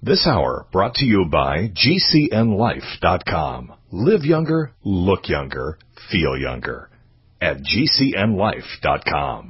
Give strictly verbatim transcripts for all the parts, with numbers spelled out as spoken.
This hour brought to you by G C N life dot com. Live younger, look younger, feel younger at G C N life dot com.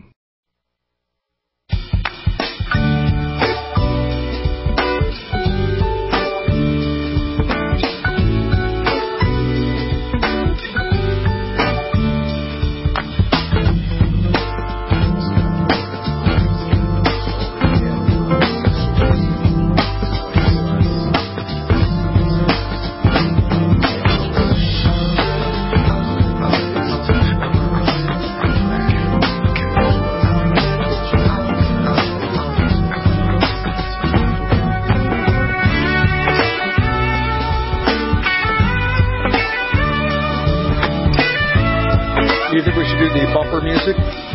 Music.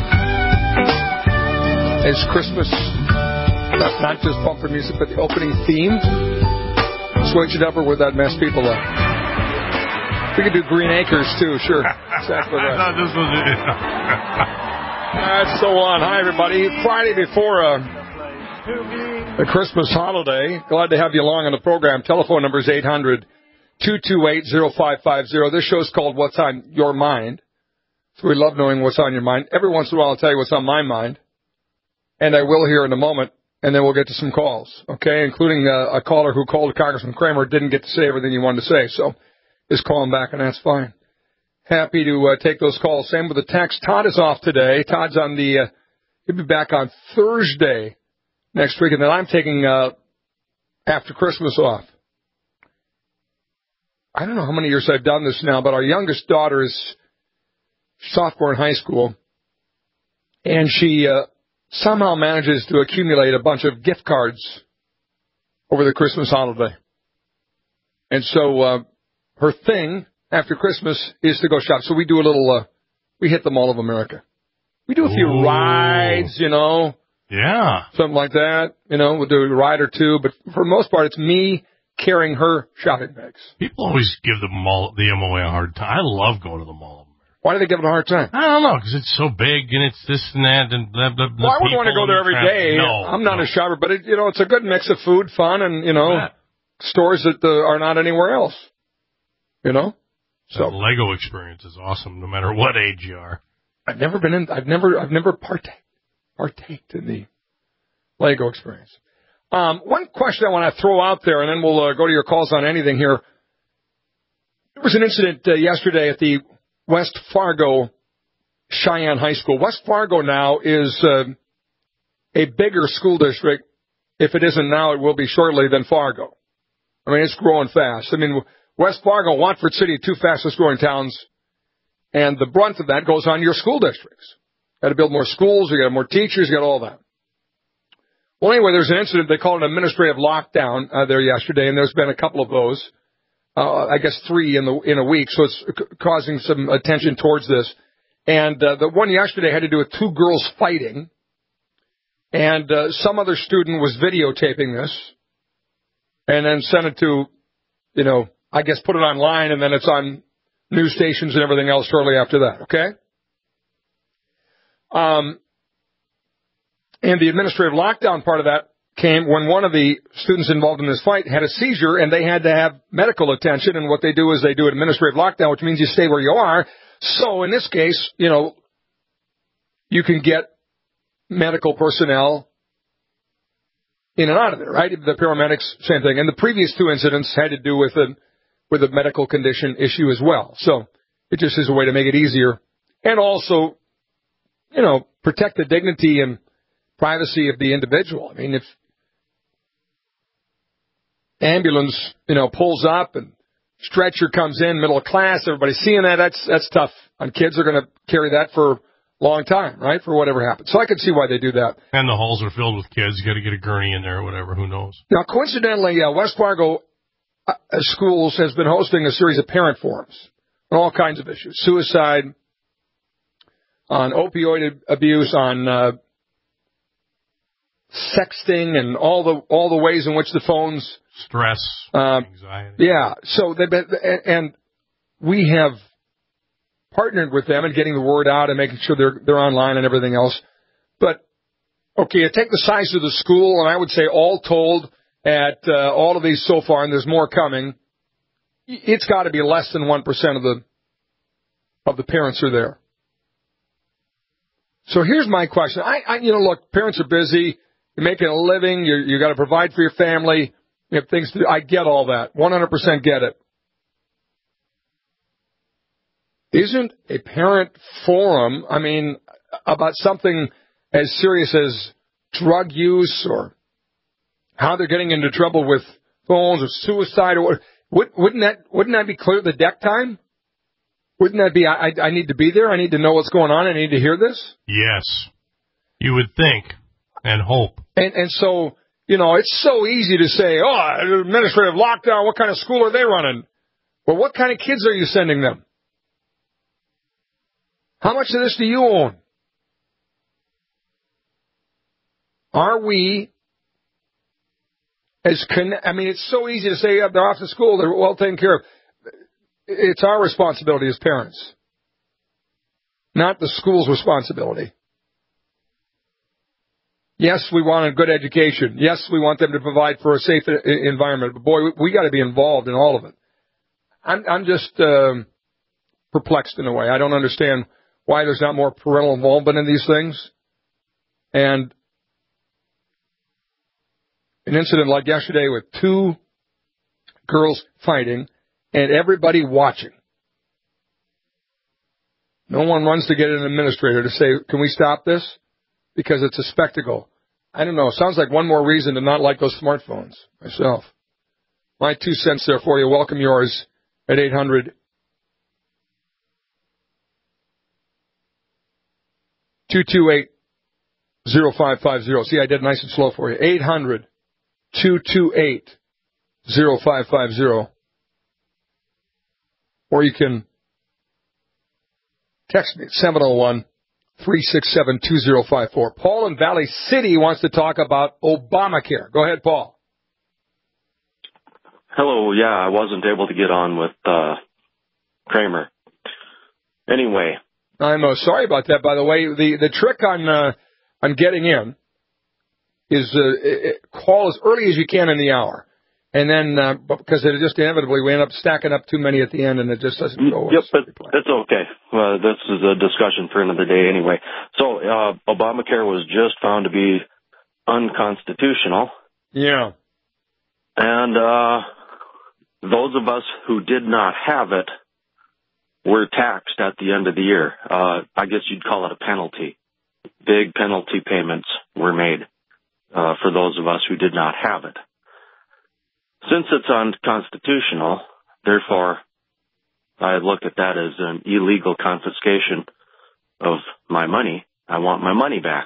It's Christmas, not, not just bumper music, but the opening theme. Switch it up or would that mess people up? We could do Green Acres too, sure. Exactly right. I thought this was it. That's so on. Hi, everybody. Friday before uh, the Christmas holiday. Glad to have you along on the program. Telephone number is eight hundred, two two eight, oh five five oh. This show's called What's on Your Mind. So we love knowing what's on your mind. Every once in a while I'll tell you what's on my mind, and I will here in a moment, and then we'll get to some calls, okay, including uh, a caller who called Congressman Kramer, didn't get to say everything he wanted to say, so is calling back, and that's fine. Happy to uh, take those calls. Same with the text. Todd is off today. Todd's on the, uh, he'll be back on Thursday next week, and then I'm taking uh, after Christmas off. I don't know how many years I've done this now, but our youngest daughter is sophomore in high school, and she uh, somehow manages to accumulate a bunch of gift cards over the Christmas holiday. And so uh, her thing after Christmas is to go shop. So we do a little, uh, we hit the Mall of America. We do a few Ooh. rides, you know. Yeah. Something like that. You know, we'll do a ride or two. But for the most part, it's me carrying her shopping bags. People always give the mall, the M O A a hard time. I love going to the mall. Why do they give it a hard time? I don't know, because it's so big and it's this and that and blah, blah, blah. Well, I wouldn't want to go there every day. No, I'm not no. a shopper, but it, you know, it's a good mix of food, fun, and you know, stores that uh, are not anywhere else. You know, so the Lego experience is awesome, no matter what age you are. I've never been in. I've never. I've never partake, partaked in the Lego experience. Um, one question I want to throw out there, and then we'll uh, go to your calls on anything here. There was an incident uh, yesterday at the West Fargo Cheyenne High School. West Fargo now is uh, a bigger school district. If it isn't now, it will be shortly than Fargo. I mean, it's growing fast. I mean, West Fargo, Watford City, two fastest growing towns, and the brunt of that goes on your school districts. Got to build more schools, you got more teachers, you got all that. Well, anyway, there's an incident. They called an administrative lockdown uh, there yesterday, and there's been a couple of those. Uh, I guess three in the in a week, so it's c- causing some attention towards this. And uh, the one yesterday had to do with two girls fighting, and uh, some other student was videotaping this, and then sent it to, you know, I guess put it online, and then it's on news stations and everything else shortly after that. Okay. Um, and the administrative lockdown part of that came when one of the students involved in this fight had a seizure, and they had to have medical attention. And what they do is they do administrative lockdown, which means you stay where you are. So in this case, you know, you can get medical personnel in and out of there, right? The paramedics, same thing. And the previous two incidents had to do with a, with a medical condition issue as well. So it just is a way to make it easier. And also, you know, protect the dignity and privacy of the individual. I mean, if ambulance, you know, pulls up and stretcher comes in, middle of class, everybody's seeing that, that's that's tough. And kids are going to carry that for a long time, right, for whatever happens. So I can see why they do that. And the halls are filled with kids. You got to get a gurney in there or whatever. Who knows? Now, coincidentally, uh, West Fargo uh, Schools has been hosting a series of parent forums on all kinds of issues. Suicide, on opioid abuse, on uh, sexting, and all the all the ways in which the phones... Stress, uh, anxiety. Yeah, so they've been, and we have partnered with them in getting the word out and making sure they're they're online and everything else. But, okay, you take the size of the school, and I would say all told, at uh, all of these so far, and there's more coming, it's got to be less than one percent of the of the parents are there. So here's my question. I, I you know, look, parents are busy. You're making a living. You're, you got to provide for your family. You have things to do. I get all that. one hundred percent get it. Isn't a parent forum, I mean, about something as serious as drug use or how they're getting into trouble with phones or suicide or what, wouldn't that wouldn't that be clear the deck time? Wouldn't that be, I, I need to be there, I need to know what's going on, I need to hear this? Yes. You would think and hope. And and so, you know, it's so easy to say, oh, administrative lockdown, what kind of school are they running? Well, what kind of kids are you sending them? How much of this do you own? Are we, as con- I mean, it's so easy to say oh, they're off to school, they're well taken care of. It's our responsibility as parents, not the school's responsibility. Yes, we want a good education. Yes, we want them to provide for a safe environment. But, boy, we got to be involved in all of it. I'm, I'm just um, perplexed in a way. I don't understand why there's not more parental involvement in these things. And an incident like yesterday with two girls fighting and everybody watching. No one runs to get an administrator to say, can we stop this? Because it's a spectacle. I don't know. Sounds like one more reason to not like those smartphones myself. My two cents there for you. Welcome yours at eight hundred two two eight oh five five oh. See, I did nice and slow for you. eight hundred two two eight oh five five oh. Or you can text me at seven oh one three six seven two oh five four. Paul in Valley City wants to talk about Obamacare. Go ahead, Paul. Hello. Yeah, I wasn't able to get on with uh, Kramer. Anyway. I'm uh, sorry about that, by the way. The the trick on uh, on getting in is uh, call as early as you can in the hour. And then, uh, because it just inevitably, we end up stacking up too many at the end, and it just doesn't go. Yep, but it's okay. Uh, this is a discussion for another day anyway. So, uh, Obamacare was just found to be unconstitutional. Yeah. And uh, those of us who did not have it were taxed at the end of the year. Uh, I guess you'd call it a penalty. Big penalty payments were made uh, for those of us who did not have it. Since it's unconstitutional, therefore, I look at that as an illegal confiscation of my money. I want my money back.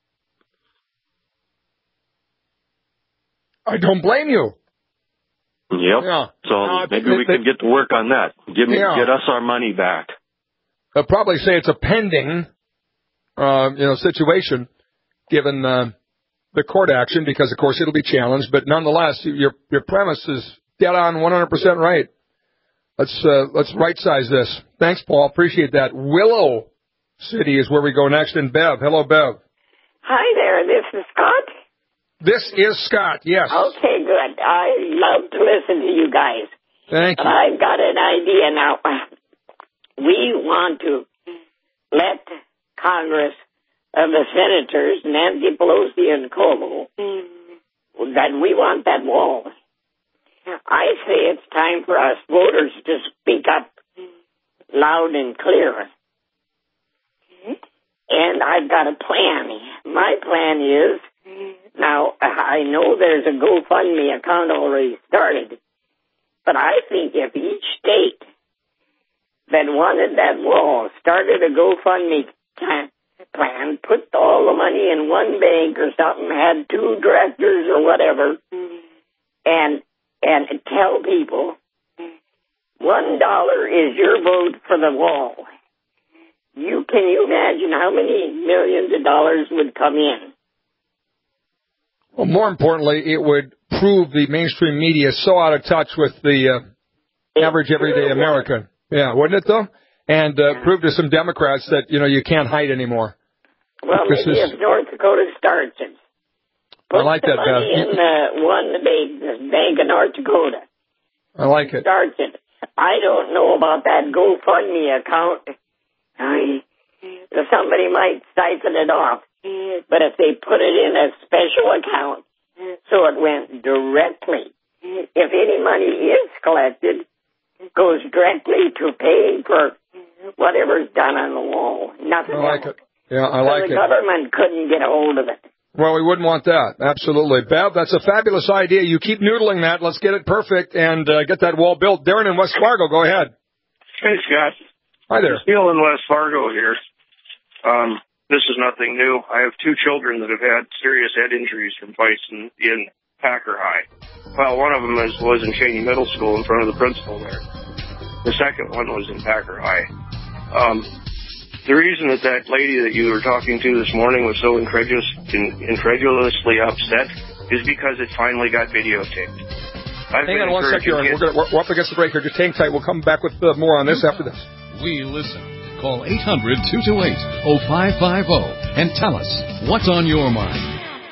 I don't blame you. Yep. Yeah. So uh, maybe they, we they, can get to work on that. Give me, yeah. get us our money back. They'll probably say it's a pending, uh, you know, situation, given uh, the court action, because of course it'll be challenged. But nonetheless, your your premise is dead on, one hundred percent right. Let's uh, let's right size this. Thanks, Paul. Appreciate that. Willow City is where we go next. And Bev, hello, Bev. Hi there. This is Scott. This is Scott. Yes. Okay, good. I love to listen to you guys. Thank you. I've got an idea now. We want to let Congress, uh, the senators, Nancy Pelosi and Cuomo, mm. that we want that wall. I say it's time for us voters to speak up loud and clear. Mm. And I've got a plan. My plan is, now, I know there's a GoFundMe account already started, but I think if each state that wanted that wall started a GoFundMe plan, put all the money in one bank or something, had two directors or whatever, and and tell people one dollar is your vote for the wall. You can you imagine how many millions of dollars would come in? Well, more importantly, it would prove the mainstream media is so out of touch with the uh, average everyday American. Yeah, wouldn't it, though? And uh, prove to some Democrats that, you know, you can't hide anymore. Well, this maybe is... if North Dakota starts it. Put I like the that, money Beth. in uh, one bank, the Bank of North Dakota. I like it. Starts it. I don't know about that GoFundMe account. I, somebody might siphon it off. But if they put it in a special account, so it went directly, if any money is collected, goes directly to paying for whatever's done on the wall. Nothing I like else. it. Yeah, I so like the it. government couldn't get a hold of it. Well, we wouldn't want that. Absolutely. Bev, that's a fabulous idea. You keep noodling that. Let's get it perfect and uh, get that wall built. Darren in West Fargo, go ahead. Hey, Scott. Hi there. Neil in West Fargo here. Um, this is nothing new. I have two children that have had serious head injuries from fights in, in Packer High. Well, one of them is, was in Cheney Middle School in front of the principal there. The second one was in Packer High. Um, the reason that that lady that you were talking to this morning was so incredulous, in, incredulously upset is because it finally got videotaped. I've Hang on one second, Aaron. We're, gonna, we're, we're up against the break here. Just hang tight. We'll come back with uh, more on this after this. We listen. Call eight hundred, two two eight, oh five five oh and tell us what's on your mind.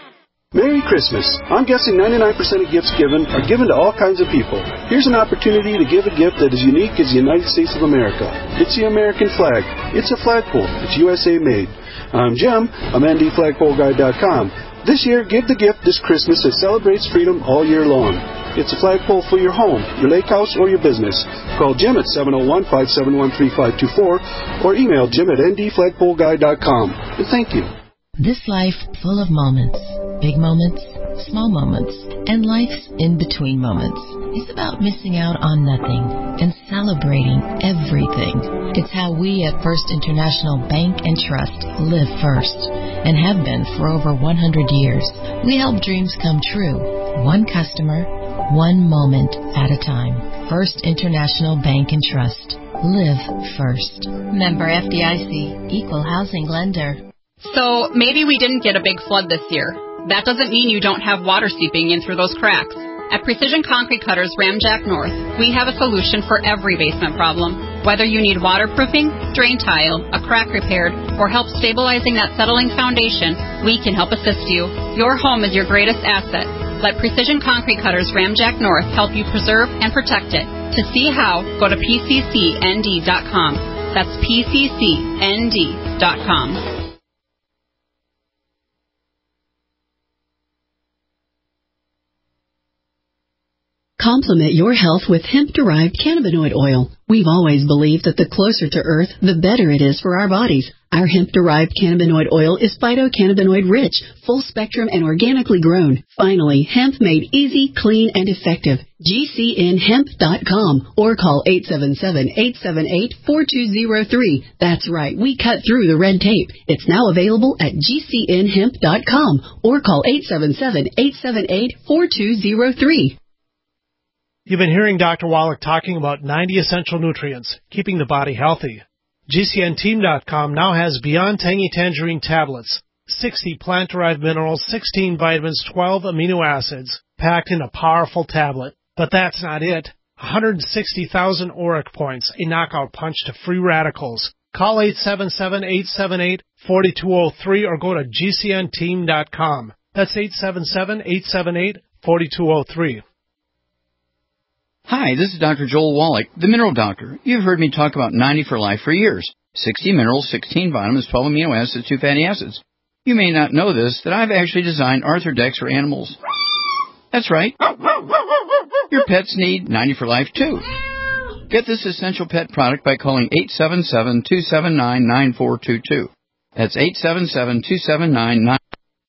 Merry Christmas. I'm guessing ninety-nine percent of gifts given are given to all kinds of people. Here's an opportunity to give a gift that is unique as the United States of America. It's the American flag. It's a flagpole. It's U S A made. I'm Jim. I'm N D flagpole guy dot com. This year, give the gift this Christmas that celebrates freedom all year long. It's a flagpole for your home, your lake house, or your business. Call Jim at seven oh one, five seven one, three five two four or email Jim at N D flagpole guy dot com. And thank you. This life full of moments, big moments, small moments, and life's in-between moments. It's about missing out on nothing and celebrating everything. It's how we at First International Bank and Trust live first and have been for over one hundred years. We help dreams come true, one customer, one moment at a time. First International Bank and Trust. Live first. Member F D I C. Equal housing lender. So maybe we didn't get a big flood this year. That doesn't mean you don't have water seeping in through those cracks. At Precision Concrete Cutters Ramjack North, we have a solution for every basement problem. Whether you need waterproofing, drain tile, a crack repaired, or help stabilizing that settling foundation, we can help assist you. Your home is your greatest asset. Let Precision Concrete Cutters Ramjack North help you preserve and protect it. To see how, go to P C C N D dot com. That's P C C N D dot com. Complement your health with hemp-derived cannabinoid oil. We've always believed that the closer to Earth, the better it is for our bodies. Our hemp-derived cannabinoid oil is phytocannabinoid-rich, full-spectrum, and organically grown. Finally, hemp made easy, clean, and effective. G C N hemp dot com or call eight seven seven, eight seven eight, four two zero three. That's right, we cut through the red tape. It's now available at G C N hemp dot com or call eight seven seven, eight seven eight, four two zero three. You've been hearing Doctor Wallach talking about ninety essential nutrients, keeping the body healthy. G C N team dot com now has Beyond Tangy Tangerine tablets, sixty plant-derived minerals, sixteen vitamins, twelve amino acids, packed in a powerful tablet. But that's not it. one hundred sixty thousand auric points, a knockout punch to free radicals. Call eight seven seven, eight seven eight, four two zero three or go to G C N team dot com. That's eight seven seven, eight seven eight, four two zero three. Hi, this is Doctor Joel Wallach, the Mineral Doctor. You've heard me talk about ninety for Life for years. sixty minerals, sixteen vitamins, twelve amino acids, two fatty acids. You may not know this, that I've actually designed Arthrodex for animals. That's right. Your pets need ninety for Life, too. Get this essential pet product by calling eight seven seven, two seven nine, nine four two two. That's eight seven seven, two seven nine, nine four two two.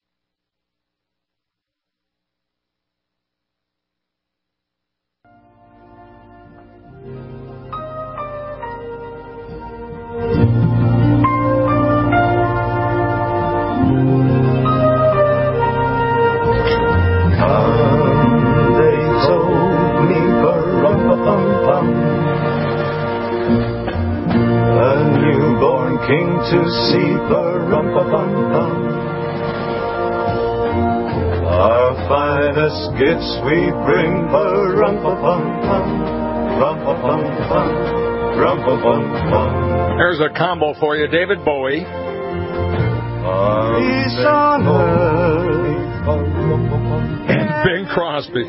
King to see, pa-rum-pa-pum-pum. Our finest gifts we bring, pa-rum-pa-pum-pum, rum-pa-pum-pum, rum-pa-pum-pum. There's a combo for you, David Bowie. Peace on earth, And Bing Crosby.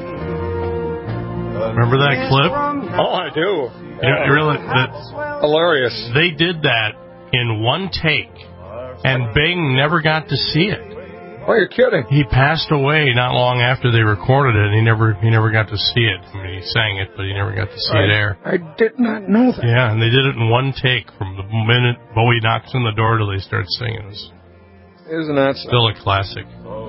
Remember that clip? Oh, I do. You know, you really, that's hilarious. They did that in one take, and Bing never got to see it. Oh, you're kidding. He passed away not long after they recorded it, and he never he never got to see it. I mean, he sang it, but he never got to see I, it air. I did not know that. Yeah, and they did it in one take from the minute Bowie knocks on the door till they start singing. It was Isn't that still a classic?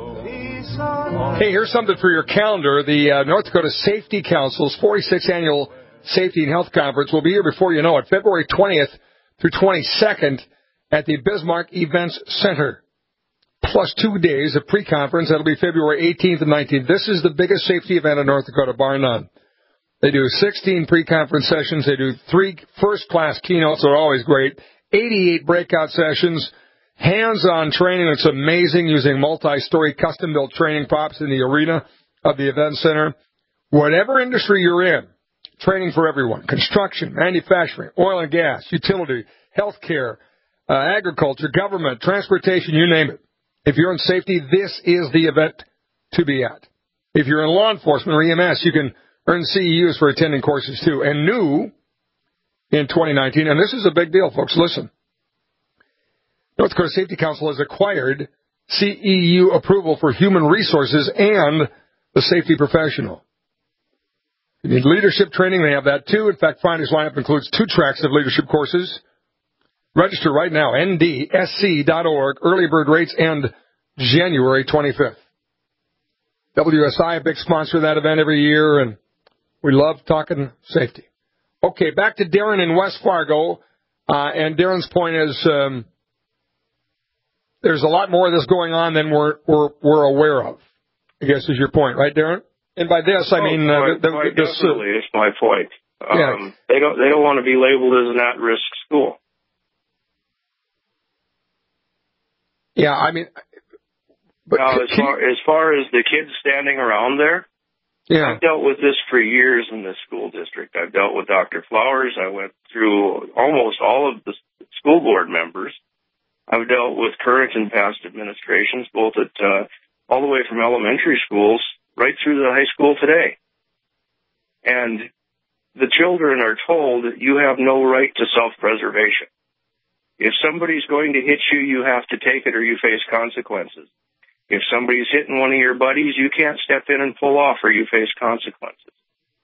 Hey, here's something for your calendar. The uh, North Dakota Safety Council's forty-sixth Annual Safety and Health Conference will be here before you know it, February twentieth through twenty-second at the Bismarck Events Center. Plus two days of pre-conference. That'll be February eighteenth and nineteenth. This is the biggest safety event in North Dakota, bar none. They do sixteen pre-conference sessions. They do three first-class keynotes. They're always great. eighty-eight breakout sessions. Hands-on training. It's amazing, using multi-story custom-built training props in the arena of the event center. Whatever industry you're in, training for everyone. Construction, manufacturing, oil and gas, utility, healthcare, uh, agriculture, government, transportation, you name it. If you're in safety, this is the event to be at. If you're in law enforcement or E M S, you can earn C E Us for attending courses too. And new in twenty nineteen, and this is a big deal, folks, listen. North Dakota Safety Council has acquired C E U approval for human resources and the safety professional. If you need leadership training, they have that too. In fact, Finder's lineup includes two tracks of leadership courses. Register right now, N D S C dot org. Early bird rates end January twenty-fifth. W S I, a big sponsor of that event every year, and we love talking safety. Okay, back to Darren in West Fargo, uh, and Darren's point is um, there's a lot more of this going on than we're, we're, we're aware of, I guess is your point, right, Darren? And by this, I mean... Oh, uh, quite, the, quite this, definitely, uh, it's my point. Um, yeah. They don't, they don't want to be labeled as an at-risk school. Yeah, I mean... But now, as far, as far as the kids standing around there, yeah. I've dealt with this for years in this school district. I've dealt with Doctor Flowers. I went through almost all of the school board members. I've dealt with current and past administrations, both at uh, all the way from elementary schools right through the high school today. And the children are told that you have no right to self-preservation. If somebody's going to hit you, you have to take it or you face consequences. If somebody's hitting one of your buddies, you can't step in and pull off or you face consequences.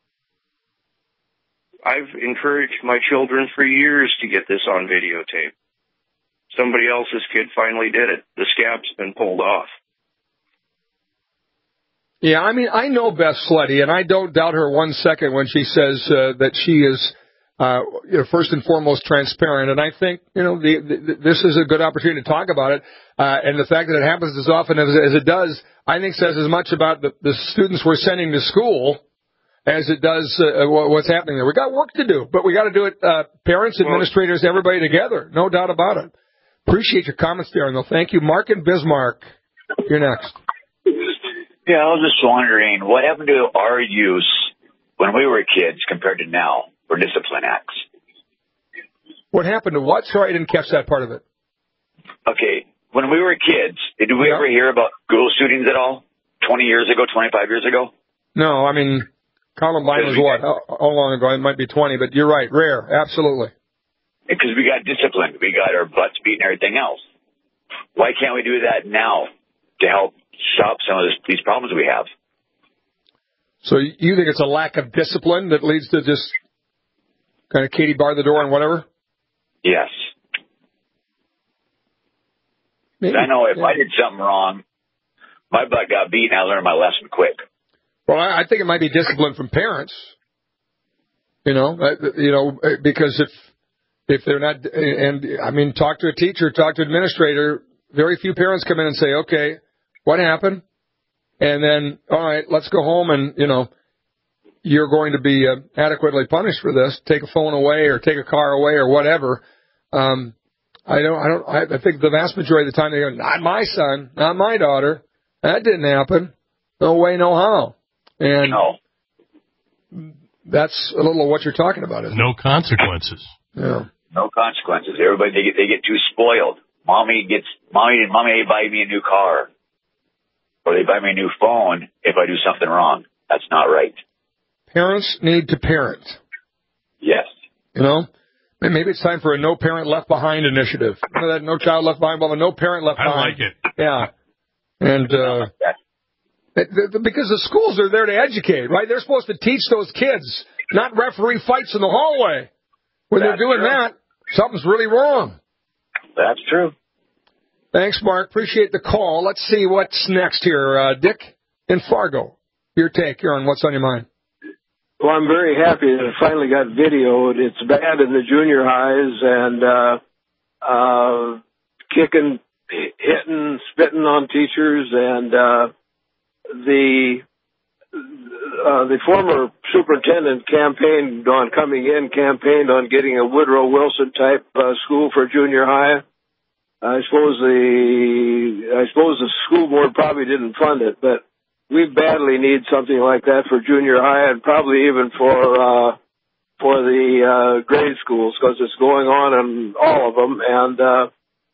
I've encouraged my children for years to get this on videotape. Somebody else's kid finally did it. The scab's been pulled off. Yeah, I mean, I know Beth Sleddy, and I don't doubt her one second when she says uh, that she is, uh, you know, first and foremost transparent. And I think, you know, the, the, this is a good opportunity to talk about it. Uh, and the fact that it happens as often as, as it does, I think says as much about the, the students we're sending to school as it does uh, what's happening there. We got work to do, but we got to do it, uh, parents, administrators, everybody together. No doubt about it. Appreciate your comments, Darren, though. Thank you. Mark and Bismarck, you're next. Yeah, I was just wondering, what happened to our use when we were kids compared to now for discipline acts? What happened to what? Sorry, I didn't catch that part of it. Okay, when we were kids, did we yeah. ever hear about school shootings at all? twenty years ago, twenty-five years ago? No, I mean, Columbine was what? How, how long ago? It might be twenty, but you're right. Rare, absolutely. Because we got disciplined. We got our butts beat and everything else. Why can't we do that now to help stop some of this, these problems we have? So you think it's a lack of discipline that leads to just kind of Katie bar the door and whatever? Yes. Maybe. I know if yeah. I did something wrong, my butt got beat and I learned my lesson quick. Well, I think it might be discipline from parents. You know, you know, because if if they're not, and I mean, talk to a teacher, talk to an administrator. Very few parents come in and say, "Okay, what happened?" And then, all right, let's go home and, you know, you're going to be uh, adequately punished for this. Take a phone away or take a car away or whatever. Um, I don't, I don't, I, I think the vast majority of the time they go, not my son, not my daughter. That didn't happen. No way, no how. And no. That's a little of what you're talking about, isn't no it? No consequences. Yeah. No consequences. Everybody, they get, they get too spoiled. Mommy gets, mommy, mommy buy me a new car. or they buy me a new phone if I do something wrong. That's not right. Parents need to parent. Yes. You know, maybe it's time for a No Parent Left Behind initiative. You know that No Child Left Behind, but a No Parent Left I Behind. like it. Yeah. And uh, the, the, because the schools are there to educate, right? They're supposed to teach those kids, not referee fights in the hallway. When That's they're doing true. that, something's really wrong. That's true. Thanks, Mark. Appreciate the call. Let's see what's next here. Uh, Dick in Fargo, your take here on what's on your mind. Well, I'm very happy that it finally got videoed. It's bad in the junior highs and uh, uh, kicking, hitting, spitting on teachers, and uh, the uh, the former superintendent campaigned on coming in, campaigned on getting a Woodrow Wilson type uh, school for junior high. I suppose the I suppose the school board probably didn't fund it, but we badly need something like that for junior high and probably even for uh, for the uh, grade schools, because it's going on in all of them. And uh,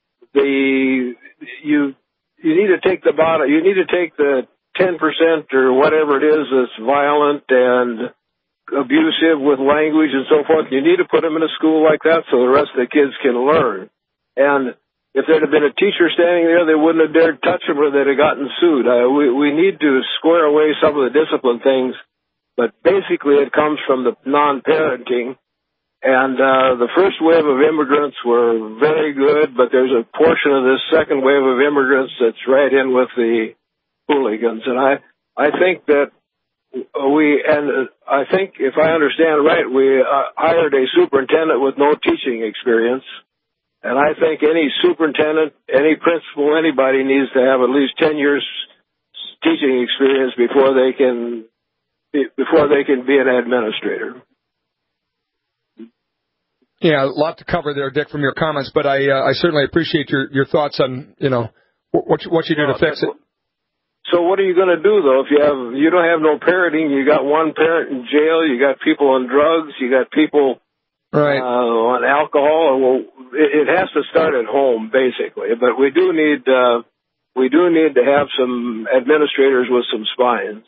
the you you need to take the bottom. You need to take the ten percent or whatever it is that's violent and abusive with language and so forth. You need to put them in a school like that so the rest of the kids can learn. And if there had been a teacher standing there, they wouldn't have dared touch them, or they'd have gotten sued. Uh, we, we need to square away some of the discipline things, but basically it comes from the non-parenting. And uh, the first wave of immigrants were very good, but there's a portion of this second wave of immigrants that's right in with the hooligans. And I, I think that we, and I think if I understand right, we uh, hired a superintendent with no teaching experience. And I think any superintendent, any principal, anybody needs to have at least ten years teaching experience before they can before they can be an administrator. Yeah, a lot to cover there, Dick, from your comments, but I uh, I certainly appreciate your, your thoughts on, you know, what you, what you do to fix it. So what are you going to do though if you have you don't have no parenting? You got one parent in jail, you got people on drugs, you got people right uh, on alcohol. Well, it has to start at home, basically. But we do need uh, we do need to have some administrators with some spines.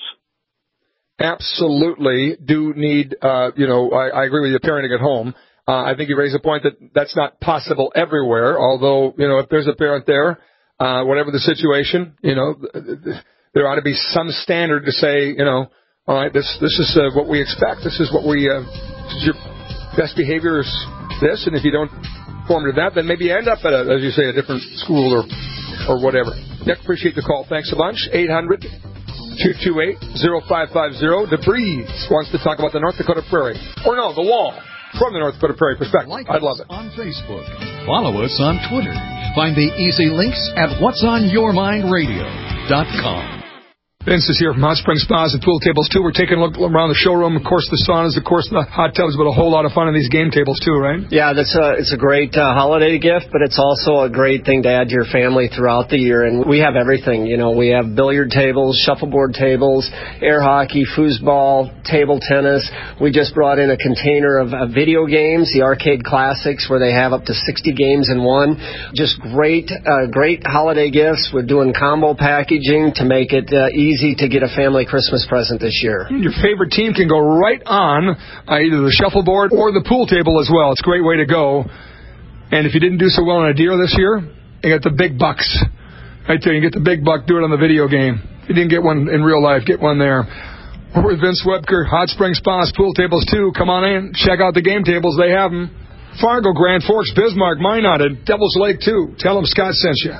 Absolutely, do need. Uh, you know, I, I agree with you. Parenting at home. Uh, I think you raise a point that that's not possible everywhere. Although, you know, if there's a parent there, uh, whatever the situation, you know, there ought to be some standard to say, you know, all right, this this is uh, what we expect. This is what we. Uh, this is your best behavior is this, and if you don't form to that, then maybe you end up at, a, as you say, a different school or or whatever. Nick, appreciate the call. Thanks a bunch. eight hundred, two two eight, oh five five oh. DeBreeze wants to talk about the North Dakota Prairie. Or no, the Wall. From the North Dakota Prairie perspective. Like I'd love it. On Facebook. Follow us on Twitter. Find the easy links at whats on your mind radio dot com. Vince is here from Hot Spring Spas and Pool Tables, too. We're taking a look around the showroom. Of course, the saunas, of course, the hot tubs, but a whole lot of fun in these game tables, too, right? Yeah, that's a, it's a great uh, holiday gift, but it's also a great thing to add to your family throughout the year. And we have everything. You know, we have billiard tables, shuffleboard tables, air hockey, foosball, table tennis. We just brought in a container of uh, video games, the arcade classics, where they have up to sixty games in one. Just great, uh, great holiday gifts. We're doing combo packaging to make it uh, easy easy to get a family Christmas present this year. Your favorite team can go right on uh, either the shuffleboard or the pool table as well. It's a great way to go. And if you didn't do so well on a deer this year, you got the big bucks. Right there, you get the big buck, do it on the video game. If you didn't get one in real life, get one there. We're with Vince Webker, Hot Spring Spas, pool tables too. Come on in, check out the game tables. They have them. Fargo, Grand Forks, Bismarck, Minot, and Devil's Lake too. Tell them Scott sent you.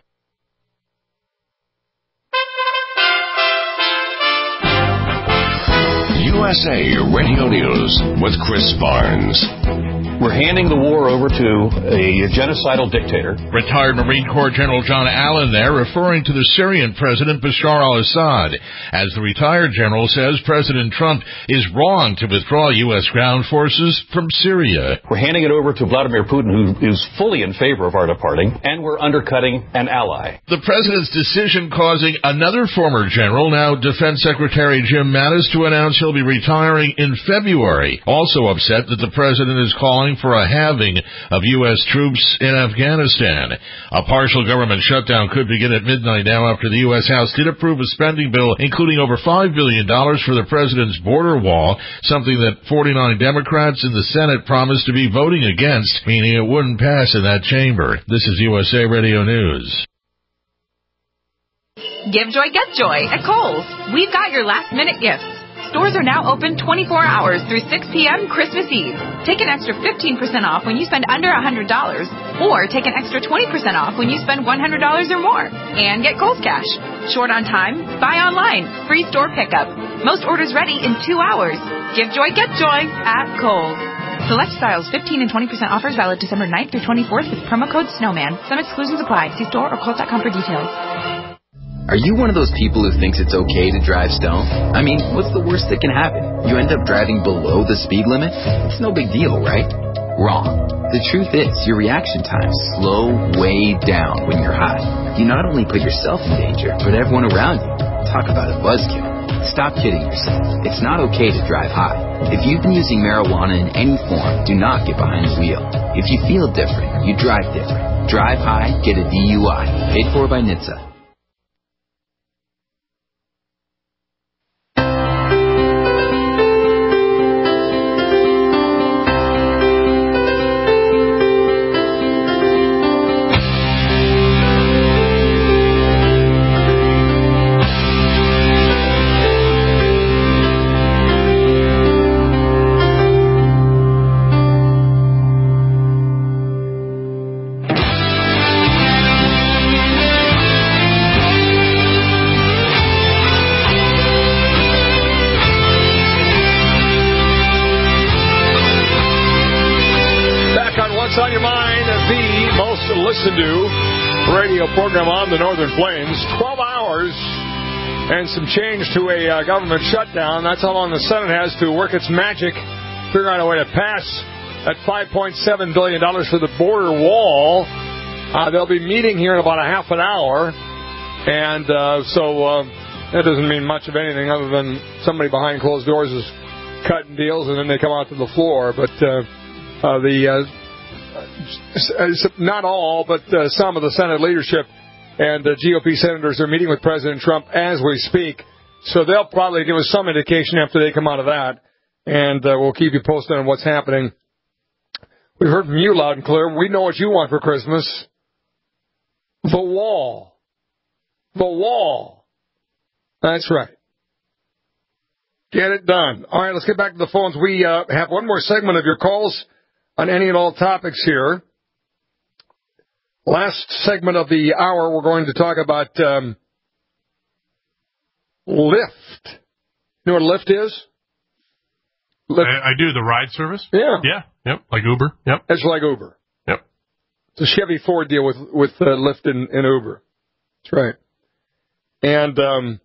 U S A Radio News with Chris Barnes. We're handing the war over to a genocidal dictator. Retired Marine Corps General John Allen there, referring to the Syrian President Bashar al-Assad. As the retired general says, President Trump is wrong to withdraw U S ground forces from Syria. We're handing it over to Vladimir Putin, who is fully in favor of our departing, and we're undercutting an ally. The president's decision causing another former general, now Defense Secretary Jim Mattis, to announce he'll be retiring in February. Also upset that the president is calling calling for a halving of U S troops in Afghanistan. A partial government shutdown could begin at midnight now after the U S House did approve a spending bill including over five billion dollars for the president's border wall, something that forty-nine Democrats in the Senate promised to be voting against, meaning it wouldn't pass in that chamber. This is U S A Radio News. Give joy, get joy at Kohl's. We've got your last-minute gifts. Stores are now open twenty-four hours through six p.m. Christmas Eve. Take an extra fifteen percent off when you spend under one hundred dollars, or take an extra twenty percent off when you spend one hundred dollars or more. And get Kohl's Cash. Short on time? Buy online. Free store pickup. Most orders ready in two hours. Give joy, get joy at Kohl's. Select styles, fifteen and twenty percent offers valid December ninth through twenty-fourth with promo code SNOWMAN. Some exclusions apply. See store or Kohl's dot com for details. Are you one of those people who thinks it's okay to drive stoned? I mean, what's the worst that can happen? You end up driving below the speed limit? It's no big deal, right? Wrong. The truth is, your reaction times slow way down when you're high. You not only put yourself in danger, but everyone around you. Talk about a buzzkill. Stop kidding yourself. It's not okay to drive high. If you've been using marijuana in any form, do not get behind the wheel. If you feel different, you drive different. Drive high, get a D U I. Paid for by N H T S A. Program on the Northern Plains, twelve hours and some change to a uh, government shutdown. That's how long the Senate has to work its magic, figure out a way to pass that five point seven billion dollars for the border wall. Uh, they'll be meeting here in about a half an hour, and uh, so uh, that doesn't mean much of anything other than somebody behind closed doors is cutting deals, and then they come out to the floor. But uh, uh, the uh, not all, but uh, some of the Senate leadership and the G O P senators are meeting with President Trump as we speak. So they'll probably give us some indication after they come out of that, and uh, we'll keep you posted on what's happening. We've heard from you loud and clear. We know what you want for Christmas. The wall. The wall. That's right. Get it done. All right, let's get back to the phones. We uh, have one more segment of your calls on any and all topics here. Last segment of the hour, we're going to talk about um, Lyft. You know what Lyft is? Lyft. I, I do, the ride service? Yeah. Yeah, yep, like Uber, yep. It's like Uber. Yep. It's a Chevy Ford deal with, with uh, Lyft and, and Uber. That's right. And um,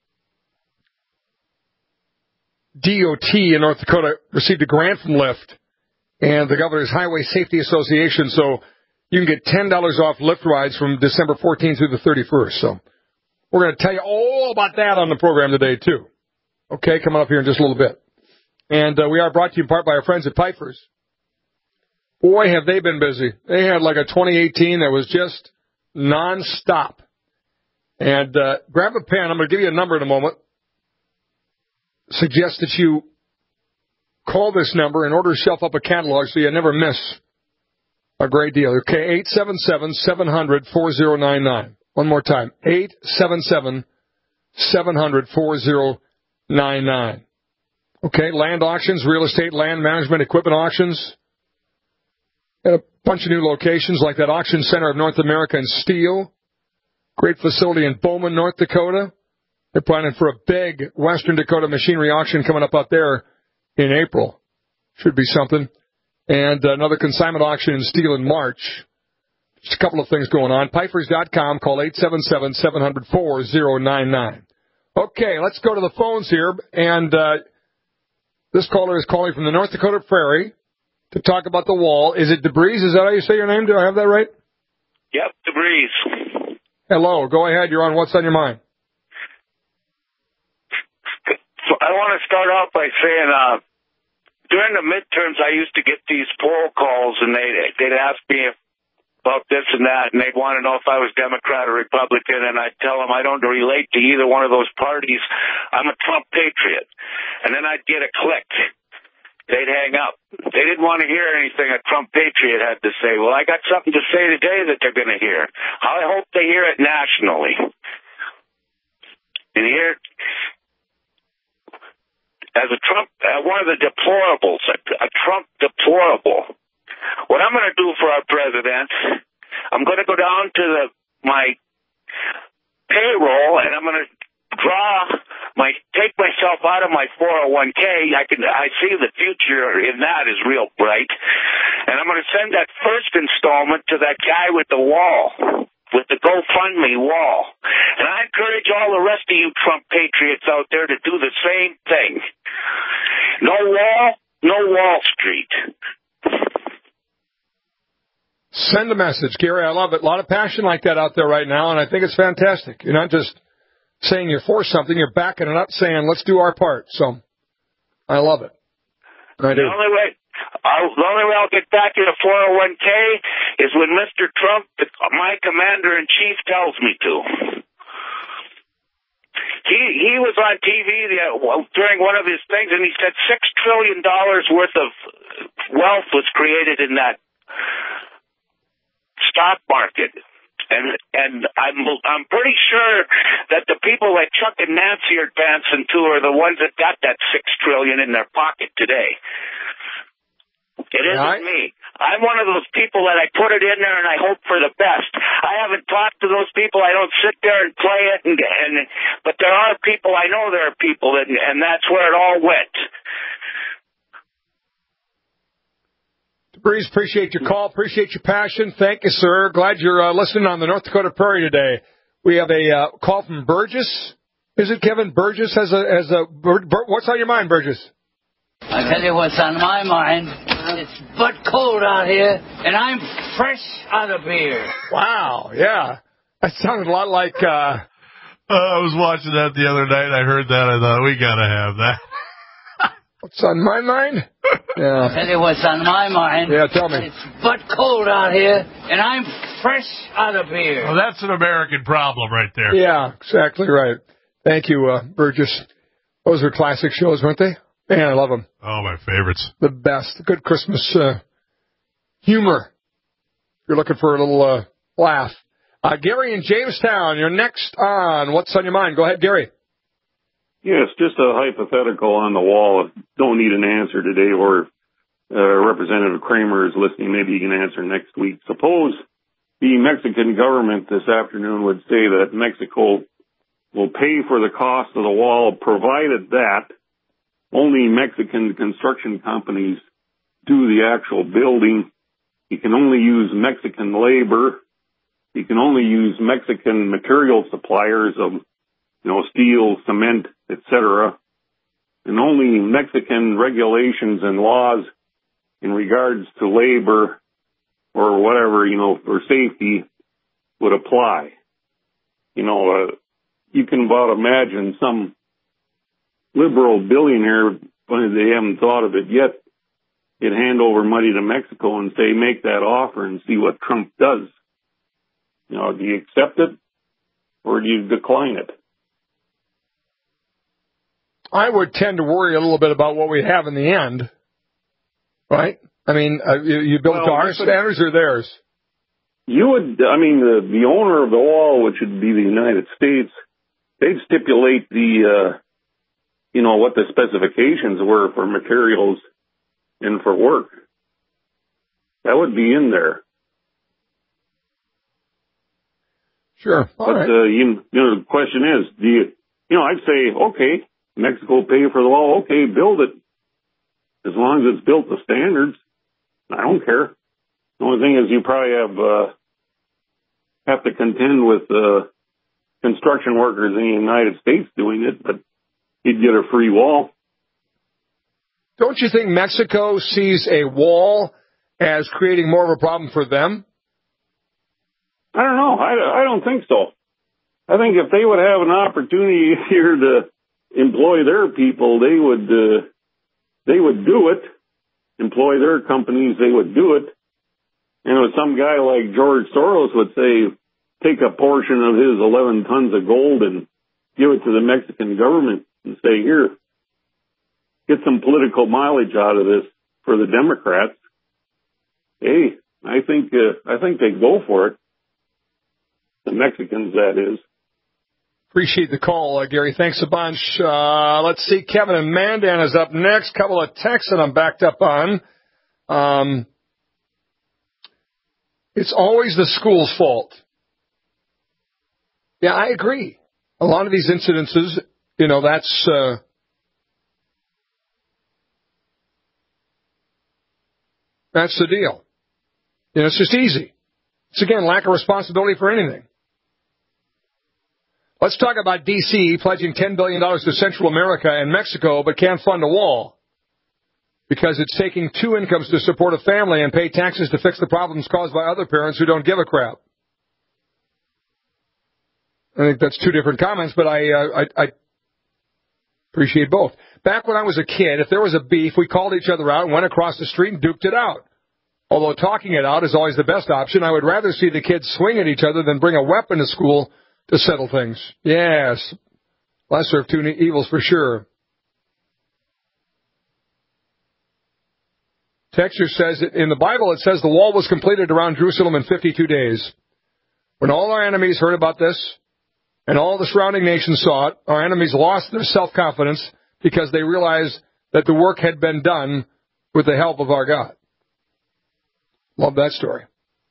D O T in North Dakota received a grant from Lyft and the Governor's Highway Safety Association, so you can get ten dollars off Lyft rides from December fourteenth through the thirty-first. So we're going to tell you all about that on the program today, too. Okay, coming up here in just a little bit. And uh, we are brought to you in part by our friends at Pipers. Boy, have they been busy. They had like a twenty eighteen that was just nonstop. And uh, grab a pen. I'm going to give you a number in a moment. Suggest that you call this number and order yourself up a catalog so you never miss a great deal. Okay, eight seven seven, seven hundred, four oh nine nine. One more time, eight seven seven, seven hundred, four oh nine nine. Okay, land auctions, real estate, land management, equipment auctions. Got a bunch of new locations like that Auction Center of North America in Steele. Great facility in Bowman, North Dakota. They're planning for a big Western Dakota machinery auction coming up out there in April. Should be something. And another consignment auction in Steele in March. Just a couple of things going on. Pipers dot com. Call eight seven seven, seven hundred, four oh nine nine. Okay, let's go to the phones here. And uh, this caller is calling from the North Dakota Prairie to talk about the wall. Is it DeBreeze? Is that how you say your name? Do I have that right? Yep, DeBreeze. Hello. Go ahead. You're on What's on Your Mind. So I want to start off by saying uh, during the midterms, I used to get these poll calls, and they they'd ask me about this and that, and they'd want to know if I was Democrat or Republican, and I'd tell them I don't relate to either one of those parties. I'm a Trump patriot. And then I'd get a click. They'd hang up. They didn't want to hear anything a Trump patriot had to say. Well, I got something to say today that they're going to hear. I hope they hear it nationally. And here, as a Trump, uh, one of the deplorables, a, a Trump deplorable, what I'm going to do for our president, I'm going to go down to the my payroll, and I'm going to draw my, take myself out of my four oh one k. I can, I see the future in that is real bright. And I'm going to send that first installment to that guy with the wall, with the GoFundMe wall. And I encourage all the rest of you Trump patriots out there to do the same thing. No wall, no Wall Street. Send a message, Gary. I love it. A lot of passion like that out there right now, and I think it's fantastic. You're not just saying you're for something, you're backing it up, saying, let's do our part. So, I love it. I do. The only way, I'll, the only way I'll get back into four oh one k is when Mister Trump, my commander-in-chief, tells me to. He he was on T V the, during one of his things, and he said six trillion dollars worth of wealth was created in that stock market. And and I'm I'm pretty sure that the people that Chuck and Nancy are dancing to are the ones that got that six trillion in their pocket today. It isn't right. me. I'm one of those people that I put it in there and I hope for the best. I haven't talked to those people. I don't sit there and play it. And, and but there are people. I know there are people, and and that's where it all went. Breeze, appreciate your call. Appreciate your passion. Thank you, sir. Glad you're uh, listening on the North Dakota Prairie today. We have a uh, call from Burgess. Is it Kevin? Burgess has a has a. Bur, Bur, what's on your mind, Burgess? I tell you what's on my mind. It's butt cold out here, and I'm fresh out of beer. Wow, yeah. That sounded a lot like... Uh, uh, I was watching that the other night. I heard that. I thought, we got to have that. What's on my mind? Yeah. I tell you what's on my mind. Yeah, tell me. It's butt cold out here, and I'm fresh out of beer. Well, that's an American problem right there. Yeah, exactly right. Thank you, uh, Burgess. Those are classic shows, weren't they? Man, I love them. Oh, my favorites. The best. Good Christmas uh, humor. If you're looking for a little uh, laugh. Uh, Gary in Jamestown, you're next on What's on Your Mind. Go ahead, Gary. Yes, just a hypothetical on the wall. Don't need an answer today, or uh, Representative Kramer is listening. Maybe he can answer next week. Suppose the Mexican government this afternoon would say that Mexico will pay for the cost of the wall, provided that only Mexican construction companies do the actual building. You can only use Mexican labor. You can only use Mexican material suppliers of, you know, steel, cement, et cetera, and only Mexican regulations and laws in regards to labor or whatever, you know, for safety would apply. You know, uh, you can about imagine some liberal billionaire, when they haven't thought of it yet, you'd hand over money to Mexico and say, make that offer and see what Trump does. You know, do you accept it or do you decline it? I would tend to worry a little bit about what we have in the end, right? I mean, uh, you, you build well, to our standards or theirs? You would, I mean, the, the owner of the wall, which would be the United States, they'd stipulate the, uh, you know, what the specifications were for materials and for work. That would be in there. Sure. All but, right. uh, you, you know, the question is, do you, you know, I'd say, okay, Mexico pay for the wall, okay, build it. As long as it's built to standards, I don't care. The only thing is you probably have, uh, have to contend with, uh, construction workers in the United States doing it, but you'd get a free wall. Don't you think Mexico sees a wall as creating more of a problem for them? I don't know. I, I don't think so. I think if they would have an opportunity here to employ their people, they would uh, they would do it. employ their companies, they would do it. And if some guy like George Soros would say, take a portion of his eleven tons of gold and give it to the Mexican government and say, here, get some political mileage out of this for the Democrats. Hey, I think, uh, I think they'd go for it. The Mexicans, that is. Appreciate the call, uh, Gary. Thanks a bunch. Uh, let's see. Kevin and Mandan is up next. Couple of texts that I'm backed up on. Um, it's always the school's fault. Yeah, I agree. A lot of these incidences, you know, that's, uh, that's the deal. You know, it's just easy. It's, again, lack of responsibility for anything. Let's talk about D C pledging ten billion dollars to Central America and Mexico, but can't fund a wall because it's taking two incomes to support a family and pay taxes to fix the problems caused by other parents who don't give a crap. I think that's two different comments, but I, uh, I, I appreciate both. Back when I was a kid, if there was a beef, we called each other out and went across the street and duked it out. Although talking it out is always the best option, I would rather see the kids swing at each other than bring a weapon to school to settle things. Yes. Lesser of two evils for sure. Texture says, in the Bible it says the wall was completed around Jerusalem in fifty-two days. When all our enemies heard about this, and all the surrounding nations saw it, our enemies lost their self-confidence because they realized that the work had been done with the help of our God. Love that story.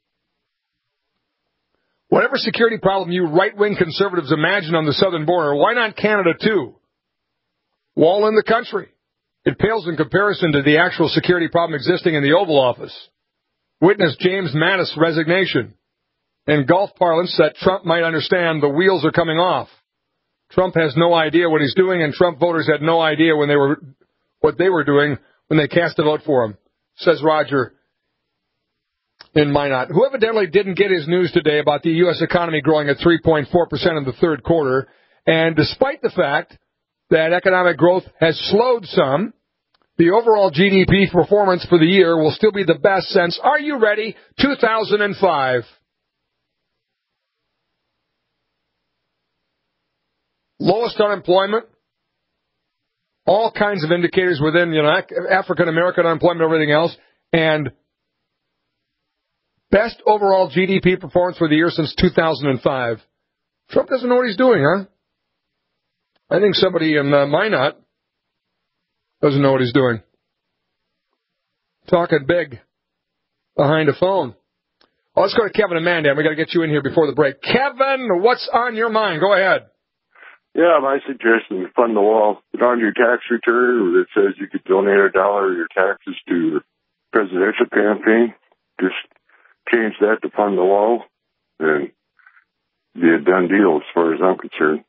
Whatever security problem you right-wing conservatives imagine on the southern border, why not Canada too? Wall in the country. It pales in comparison to the actual security problem existing in the Oval Office. Witness James Mattis' resignation. In golf parlance, that Trump might understand the wheels are coming off. Trump has no idea what he's doing, and Trump voters had no idea when they were what they were doing when they cast a vote for him, says Roger in Minot, who evidently didn't get his news today about the U S economy growing at three point four percent in the third quarter. And despite the fact that economic growth has slowed some, the overall G D P performance for the year will still be the best since, are you ready, two thousand five. Lowest unemployment, all kinds of indicators within, you know, African-American unemployment, everything else, and best overall G D P performance for the year since two thousand five. Trump doesn't know what he's doing, huh? I think somebody in uh, Minot doesn't know what he's doing. Talking big behind a phone. Oh, let's go to Kevin and Mandan. We got to get you in here before the break. Kevin, what's on your mind? Go ahead. Yeah, my suggestion is fund the wall. Put on your tax return where it says you could donate a dollar of your taxes to your presidential campaign. Just change that to fund the wall, and be a done deal as far as I'm concerned.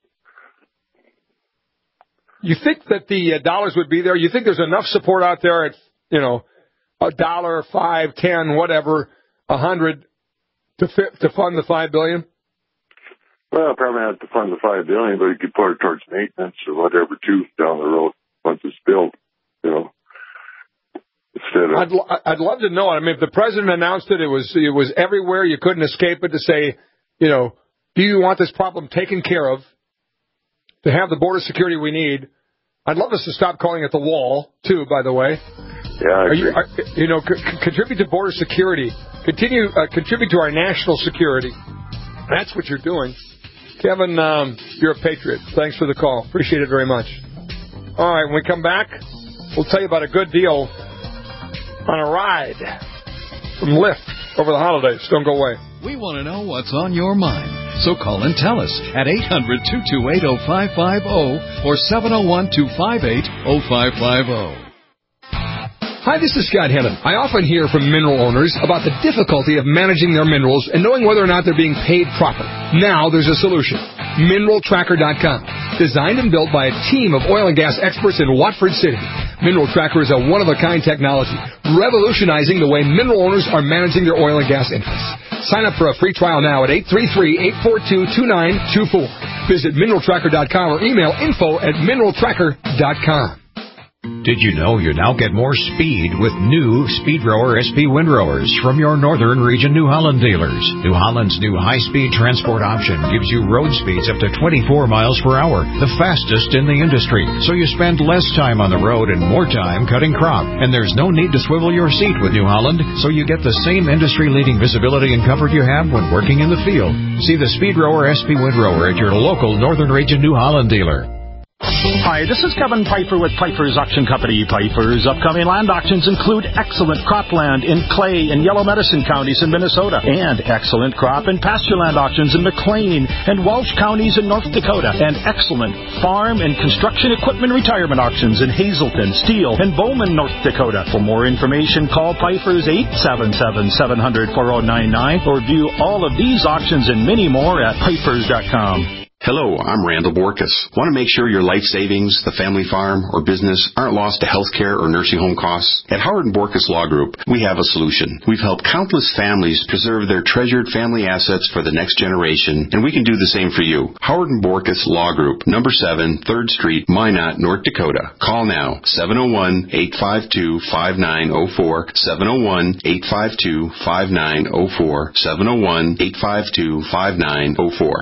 You think that the uh, dollars would be there? You think there's enough support out there at, you know, a dollar, five, ten, whatever, a hundred to fit, to fund the five billion? Well, probably have to fund the five billion, but you could put it towards maintenance or whatever too down the road once it's built. You know, instead of I'd lo- I'd love to know. I mean, if the president announced it, it was it was everywhere. You couldn't escape it to say, you know, do you want this problem taken care of? To have the border security we need. I'd love us to stop calling it the wall, too, by the way. Yeah, I are agree. you, are, you know, c- contribute to border security. Continue, uh, contribute to our national security. That's what you're doing. Kevin, um, you're a patriot. Thanks for the call. Appreciate it very much. All right, when we come back, we'll tell you about a good deal on a ride from Lyft over the holidays. Don't go away. We want to know what's on your mind. So call and tell us at eight hundred, two two eight, oh five five oh or seven oh one, two five eight, oh five five oh. Hi, this is Scott Hennon. I often hear from mineral owners about the difficulty of managing their minerals and knowing whether or not they're being paid properly. Now there's a solution. Mineral Tracker dot com. Designed and built by a team of oil and gas experts in Watford City. Mineral Tracker is a one-of-a-kind technology, revolutionizing the way mineral owners are managing their oil and gas interests. Sign up for a free trial now at eight three three, eight four two, two nine two four. Visit Mineral Tracker dot com or email info at Mineral Tracker dot com. Did you know you now get more speed with new Speedrower S P windrowers from your Northern Region New Holland dealers? New Holland's new high-speed transport option gives you road speeds up to twenty-four miles per hour, the fastest in the industry. So you spend less time on the road and more time cutting crop. And there's no need to swivel your seat with New Holland, so you get the same industry-leading visibility and comfort you have when working in the field. See the Speedrower S P windrower at your local Northern Region New Holland dealer. Hi, this is Kevin Piper with Piper's Auction Company. Piper's upcoming land auctions include excellent cropland in Clay and Yellow Medicine counties in Minnesota, and excellent crop and pasture land auctions in McLean and Walsh counties in North Dakota, and excellent farm and construction equipment retirement auctions in Hazleton, Steele, and Bowman, North Dakota. For more information, call Piper's eight seven seven, seven hundred, four oh nine nine or view all of these auctions and many more at pipers dot com. Hello, I'm Randall Borkus. Want to make sure your life savings, the family farm, or business aren't lost to healthcare or nursing home costs? At Howard and Borkus Law Group, we have a solution. We've helped countless families preserve their treasured family assets for the next generation, and we can do the same for you. Howard and Borkus Law Group, number seven, third Street, Minot, North Dakota. Call now, seven oh one, eight five two, five nine oh four, seven oh one, eight five two, five nine oh four, seven oh one, eight five two, five nine oh four.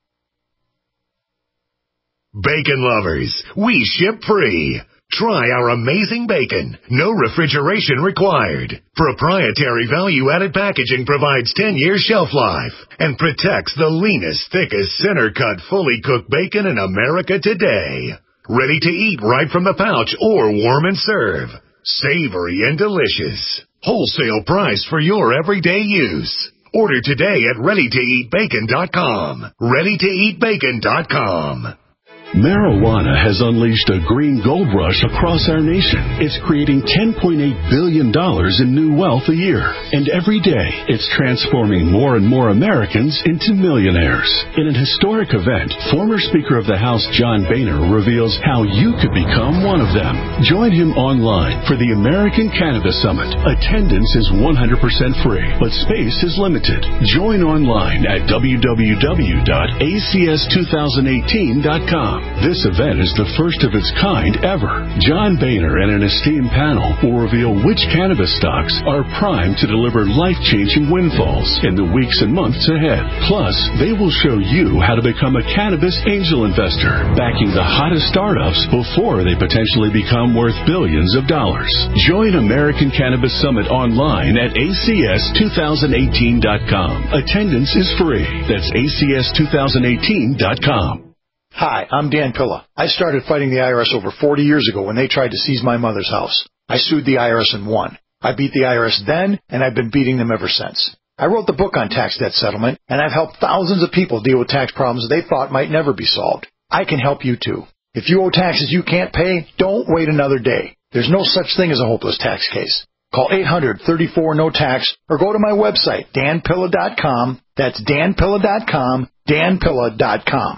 Bacon lovers, we ship free. Try our amazing bacon. No refrigeration required. Proprietary value-added packaging provides ten years shelf life and protects the leanest, thickest, center-cut, fully cooked bacon in America today. Ready to eat right from the pouch or warm and serve. Savory and delicious. Wholesale price for your everyday use. Order today at ready to eat bacon dot com. ready to eat bacon dot com. Marijuana has unleashed a green gold rush across our nation. It's creating ten point eight billion dollars in new wealth a year. And every day, it's transforming more and more Americans into millionaires. In an historic event, former Speaker of the House John Boehner reveals how you could become one of them. Join him online for the American Cannabis Summit. Attendance is one hundred percent free, but space is limited. Join online at w w w dot a c s two thousand eighteen dot com. This event is the first of its kind ever. John Boehner and an esteemed panel will reveal which cannabis stocks are primed to deliver life-changing windfalls in the weeks and months ahead. Plus, they will show you how to become a cannabis angel investor, backing the hottest startups before they potentially become worth billions of dollars. Join American Cannabis Summit online at a c s two thousand eighteen dot com. Attendance is free. That's a c s two thousand eighteen dot com. Hi, I'm Dan Pilla. I started fighting the I R S over forty years ago when they tried to seize my mother's house. I sued the I R S and won. I beat the I R S then, and I've been beating them ever since. I wrote the book on tax debt settlement, and I've helped thousands of people deal with tax problems they thought might never be solved. I can help you too. If you owe taxes you can't pay, don't wait another day. There's no such thing as a hopeless tax case. Call eight hundred, thirty-four, no tax or go to my website, dan pilla dot com. That's dan pilla dot com, dan pilla dot com.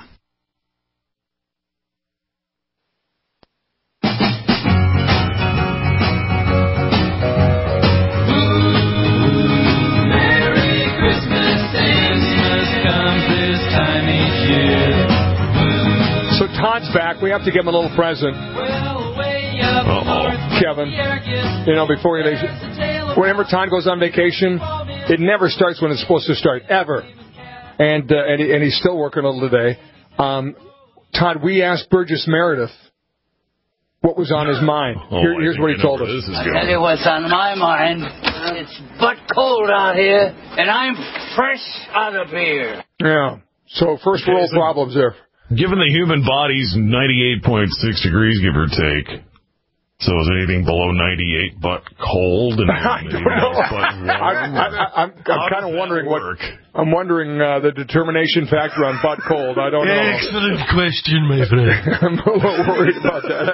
So Todd's back. We have to give him a little present. Uh-oh. Kevin. You know, before he leaves. Whenever Todd goes on vacation, it never starts when it's supposed to start, ever. And uh, and, he, and he's still working a little today. Um, Todd, we asked Burgess Meredith what was on his mind. Oh, Here, here's what he told us. This is I tell you what's on my mind. It's butt cold out here, and I'm fresh out of beer. Yeah. So first world problems there. Given the human body's ninety-eight point six degrees, give or take. So is anything below ninety-eight but cold? And I don't know. But warm? I'm, I'm, I'm, I'm kind of wondering what. I'm wondering uh, the determination factor on butt cold. I don't know. Excellent question, my friend. I'm a little worried about that,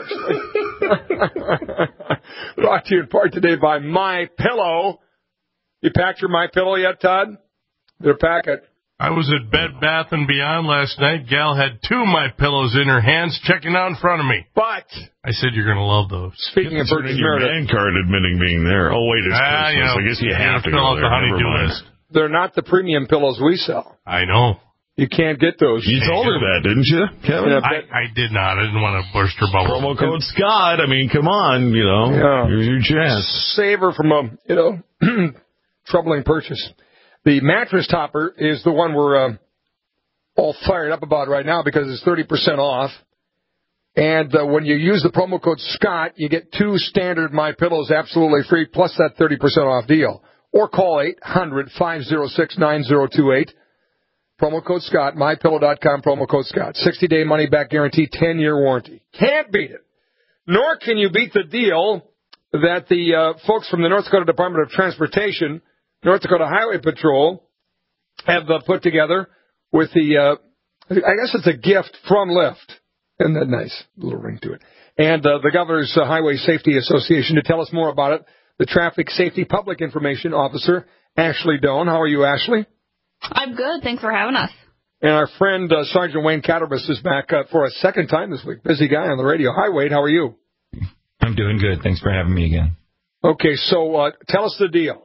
actually. Brought to you in part today by My Pillow. You packed your My Pillow yet, Todd? They're packing. I was at Bed Bath and Beyond last night. Gal had two My Pillows in her hands, checking out in front of me. But I said you're going to love those. Speaking of Burgess your Meredith, man card admitting being there. Oh wait, it's ah, Christmas. you know, I guess you have to fill go out there. the honey-do Never mind. list. they're not the premium pillows we sell. I know. You can't get those. You told her that, didn't you, Kevin? I, I did not. I didn't want to burst her bubble. Promo code Scott. I mean, come on, you know. Yeah. Here's your chance. Save her from a, you know, troubling purchase. The mattress topper is the one we're uh, all fired up about right now because it's thirty percent off. And uh, when you use the promo code Scott, you get two standard My Pillows absolutely free, plus that thirty percent off deal. Or call eight hundred, five oh six, nine oh two eight. Promo code Scott, my pillow dot com, promo code Scott. sixty-day money-back guarantee, ten-year warranty. Can't beat it. Nor can you beat the deal that the uh, folks from the North Dakota Department of Transportation, North Dakota Highway Patrol, have uh, put together with the, uh, I guess it's a gift from Lyft. Isn't that nice? A little ring to it. And uh, the Governor's uh, Highway Safety Association. To tell us more about it, the Traffic Safety Public Information Officer, Ashley Doan. How are you, Ashley? I'm good. Thanks for having us. And our friend uh, Sergeant Wayne Catterbus is back uh, for a second time this week. Busy guy on the radio. Hi, Wade. How are you? I'm doing good. Thanks for having me again. Okay, so uh, tell us the deal.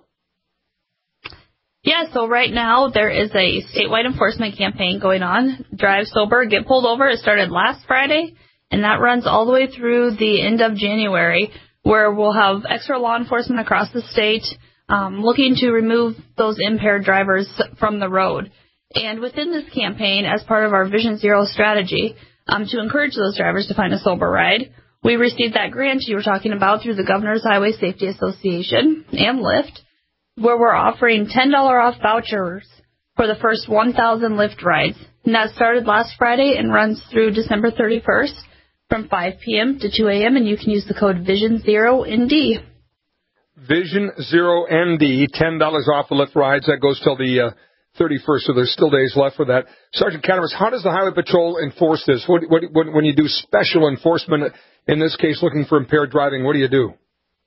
Yeah, so right now there is a statewide enforcement campaign going on. Drive Sober, Get Pulled Over. It started last Friday, and that runs all the way through the end of January, where we'll have extra law enforcement across the state um, looking to remove those impaired drivers from the road. And within this campaign, as part of our Vision Zero strategy, um, to encourage those drivers to find a sober ride, we received that grant you were talking about through the Governor's Highway Safety Association and Lyft, where we're offering ten dollars off vouchers for the first one thousand Lyft rides. And that started last Friday and runs through December thirty-first from five p.m. to two a.m., and you can use the code Vision Zero N D. Vision Zero N D, ten dollars off the Lyft rides. That goes till the uh, thirty-first, so there's still days left for that. Sergeant Catterbus, how does the Highway Patrol enforce this? What, what, what, when you do special enforcement, in this case looking for impaired driving, what do you do?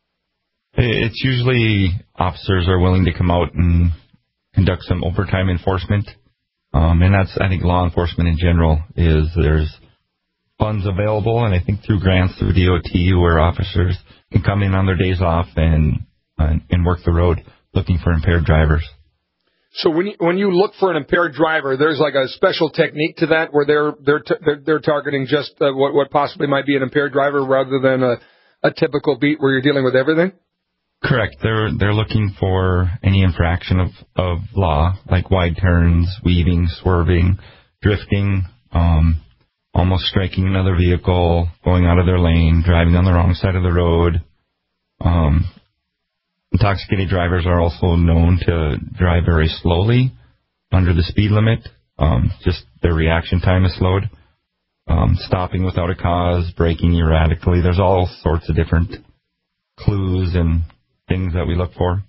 It's usually officers are willing to come out and conduct some overtime enforcement. Um, and that's, I think, law enforcement in general is there's funds available, and I think through grants through D O T where officers can come in on their days off and uh, and work the road looking for impaired drivers. So when you, when you look for an impaired driver, there's like a special technique to that where they're they're t- they're, they're targeting just uh, what what possibly might be an impaired driver rather than a, a typical beat where you're dealing with everything? Correct. They're they're looking for any infraction of, of law, like wide turns, weaving, swerving, drifting, um, almost striking another vehicle, going out of their lane, driving on the wrong side of the road. Um, intoxicated drivers are also known to drive very slowly under the speed limit. Um, just their reaction time is slowed. Um, stopping without a cause, braking erratically. There's all sorts of different clues and things that we look for.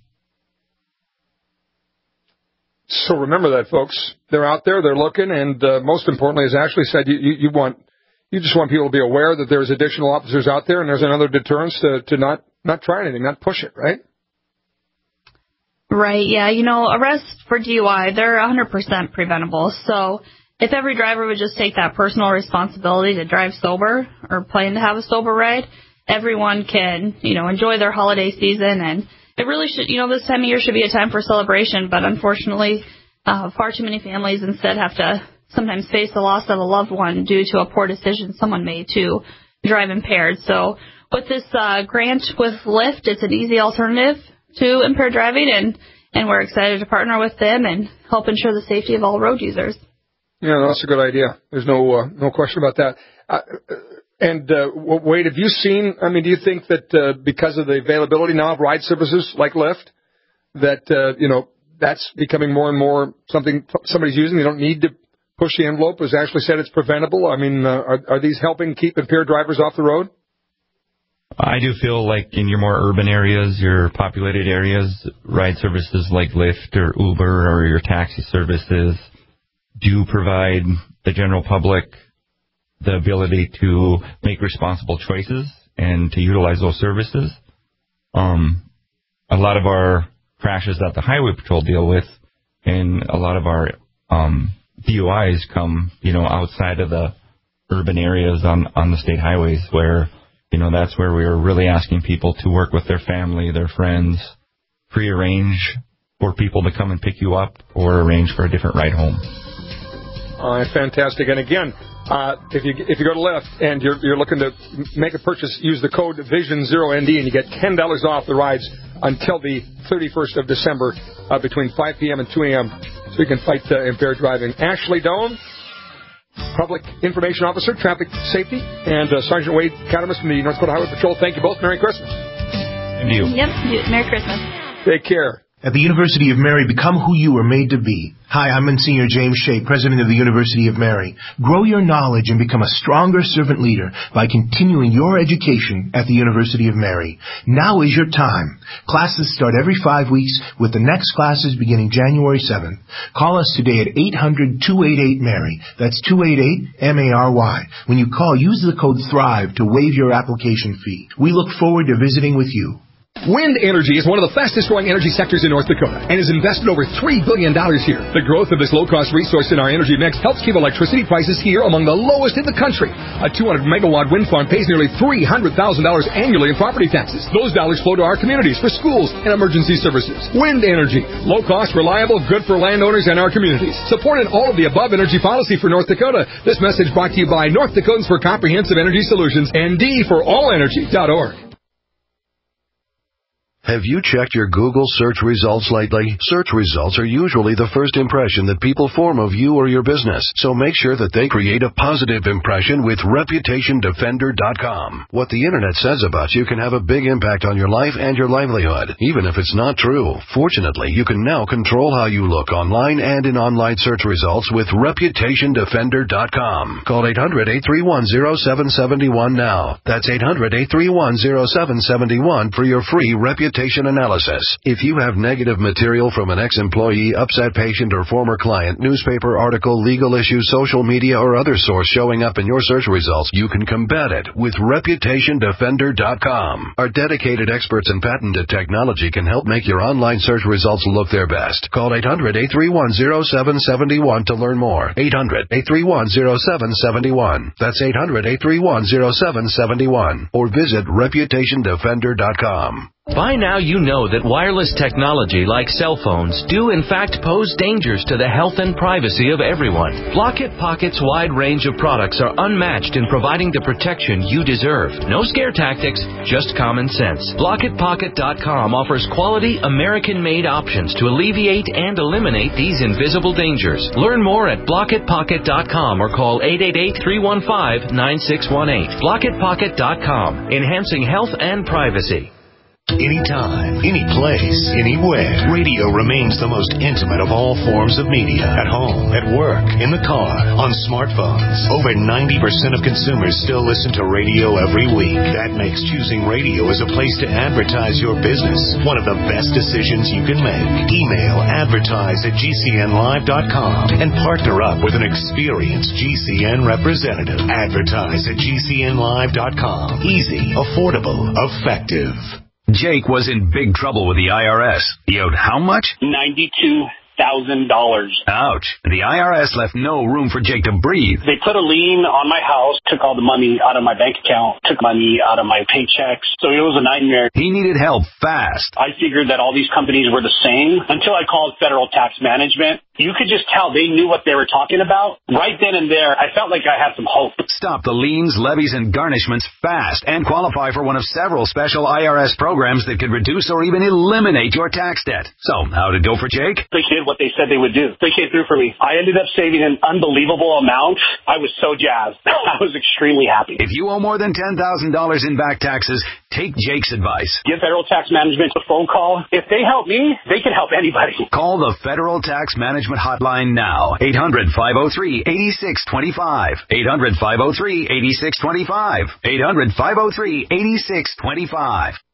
So remember that, folks. They're out there, they're looking, and uh, most importantly, as Ashley said, you, you, you want you just want people to be aware that there's additional officers out there, and there's another deterrence to, to not, not try anything, not push it, right? Right, yeah. You know, arrests for D U I, they're one hundred percent preventable. So if every driver would just take that personal responsibility to drive sober or plan to have a sober ride, everyone can, you know, enjoy their holiday season. And it really should, you know, this time of year should be a time for celebration. But unfortunately, uh, far too many families instead have to sometimes face the loss of a loved one due to a poor decision someone made to drive impaired. So with this uh, grant with Lyft, it's an easy alternative to impaired driving, and, and we're excited to partner with them and help ensure the safety of all road users. Yeah, that's a good idea. There's no uh, no question about that. Uh, and, uh, Wade, have you seen, I mean, do you think that uh, because of the availability now of ride services like Lyft, that, uh, you know, that's becoming more and more something somebody's using? They don't need to push the envelope. As Ashley said, it's preventable. I mean, uh, are, are these helping keep impaired drivers off the road? I do feel like in your more urban areas, your populated areas, ride services like Lyft or Uber or your taxi services do provide the general public the ability to make responsible choices and to utilize those services. Um, a lot of our crashes that the Highway Patrol deal with and a lot of our um, D U Is come, you know, outside of the urban areas on, on the state highways where, you know, that's where we are really asking people to work with their family, their friends, prearrange for people to come and pick you up or arrange for a different ride home. All right, fantastic. And again, uh, if you if you go to Lyft and you're you're looking to make a purchase, use the code Vision zero N D and you get ten dollars off the rides until the thirty-first of December uh, between five p.m. and two a.m. so you can fight uh, impaired driving. Ashley Doan, Public Information Officer, Traffic Safety, and uh, Sergeant Wade Catamus from the North Dakota Highway Patrol. Thank you both. Merry Christmas. And you. Yep. Merry Christmas. Take care. At the University of Mary, become who you were made to be. Hi, I'm Monsignor James Shea, President of the University of Mary. Grow your knowledge and become a stronger servant leader by continuing your education at the University of Mary. Now is your time. Classes start every five weeks, with the next classes beginning January seventh. Call us today at eight hundred, two eight eight, Mary. That's two eight eight, M A R Y. When you call, use the code THRIVE to waive your application fee. We look forward to visiting with you. Wind energy is one of the fastest-growing energy sectors in North Dakota and has invested over three billion dollars here. The growth of this low-cost resource in our energy mix helps keep electricity prices here among the lowest in the country. A two hundred megawatt wind farm pays nearly three hundred thousand dollars annually in property taxes. Those dollars flow to our communities for schools and emergency services. Wind energy. Low-cost, reliable, good for landowners and our communities. Supporting all of the above energy policy for North Dakota. This message brought to you by North Dakotans for Comprehensive Energy Solutions and D for all energy dot org. Have you checked your Google search results lately? Search results are usually the first impression that people form of you or your business, so make sure that they create a positive impression with Reputation Defender dot com. What the Internet says about you can have a big impact on your life and your livelihood, even if it's not true. Fortunately, you can now control how you look online and in online search results with Reputation Defender dot com. Call eight hundred, eight three one, zero seven seven one now. That's eight hundred, eight three one, zero seven seven one for your free Reputation analysis. If you have negative material from an ex-employee, upset patient, or former client, newspaper article, legal issue, social media, or other source showing up in your search results, you can combat it with Reputation Defender dot com. Our dedicated experts in patented technology can help make your online search results look their best. Call eight hundred, eight three one, zero seven seven one to learn more. eight hundred, eight three one, zero seven seven one. That's eight hundred, eight three one, zero seven seven one. Or visit Reputation Defender dot com. By now you know that wireless technology like cell phones do in fact pose dangers to the health and privacy of everyone. Blockit Pocket's wide range of products are unmatched in providing the protection you deserve. No scare tactics, just common sense. Blockit Pocket dot com offers quality American-made options to alleviate and eliminate these invisible dangers. Learn more at Blockit Pocket dot com or call eight eight eight, three one five, nine six one eight. Blockit Pocket dot com, enhancing health and privacy. Anytime, any place, anywhere. Radio remains the most intimate of all forms of media. At home, at work, in the car, on smartphones. Over ninety percent of consumers still listen to radio every week. That makes choosing radio as a place to advertise your business one of the best decisions you can make. Email advertise at G C N live dot com and partner up with an experienced G C N representative. Advertise at G C N live dot com. Easy, affordable, effective. Jake was in big trouble with the I R S. He owed how much? ninety-two thousand dollars. Ouch. The I R S left no room for Jake to breathe. They put a lien on my house, took all the money out of my bank account, took money out of my paychecks. So it was a nightmare. He needed help fast. I figured that all these companies were the same until I called Federal Tax Management. You could just tell they knew what they were talking about. Right then and there, I felt like I had some hope. Stop the liens, levies, and garnishments fast and qualify for one of several special I R S programs that could reduce or even eliminate your tax debt. So, how'd it go for Jake? They did what they said they would do. They came through for me. I ended up saving an unbelievable amount. I was so jazzed. I was extremely happy. If you owe more than ten thousand dollars in back taxes, take Jake's advice. Give Federal Tax Management a phone call. If they help me, they can help anybody. Call the Federal Tax Management hotline now. eight hundred, five oh three, eight six two five. eight hundred, five oh three, eight six two five. eight hundred, five oh three, eight six two five.